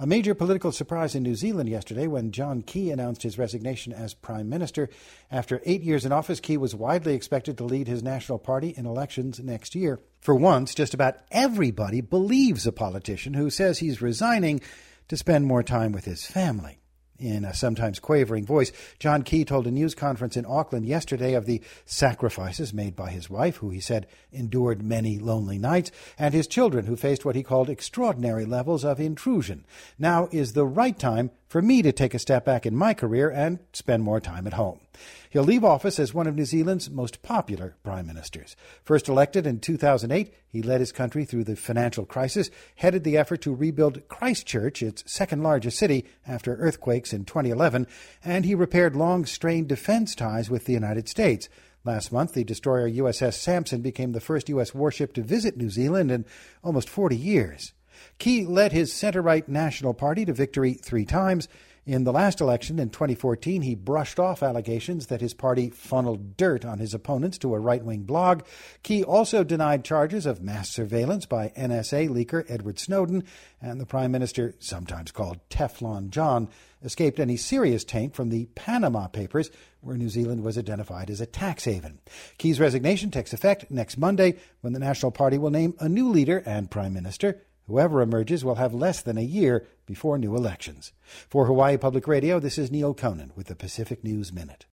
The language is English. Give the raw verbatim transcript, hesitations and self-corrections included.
A major political surprise in New Zealand yesterday when John Key announced his resignation as Prime Minister. After eight years in office, Key was widely expected to lead his national party in elections next year. For once, just about everybody believes a politician who says he's resigning to spend more time with his family. In a sometimes quavering voice, John Key told a news conference in Auckland yesterday of the sacrifices made by his wife, who he said endured many lonely nights, and his children, who faced what he called extraordinary levels of intrusion. Now is the right time for me to take a step back in my career and spend more time at home. He'll leave office as one of New Zealand's most popular prime ministers. First elected in two thousand eight, he led his country through the financial crisis, headed the effort to rebuild Christchurch, its second largest city after earthquakes in twenty eleven, and he repaired long-strained defense ties with the United States. Last month, the destroyer U S S Sampson became the first U S warship to visit New Zealand in almost forty years. Key led his centre-right National Party to victory three times. In the last election in twenty fourteen, he brushed off allegations that his party funneled dirt on his opponents to a right-wing blog. Key also denied charges of mass surveillance by N S A leaker Edward Snowden, and the Prime Minister, sometimes called Teflon John, escaped any serious taint from the Panama Papers, where New Zealand was identified as a tax haven. Key's resignation takes effect next Monday, when the National Party will name a new leader and Prime Minister. Whoever emerges will have less than a year before new elections. For Hawaii Public Radio, this is Neil Conan with the Pacific News Minute.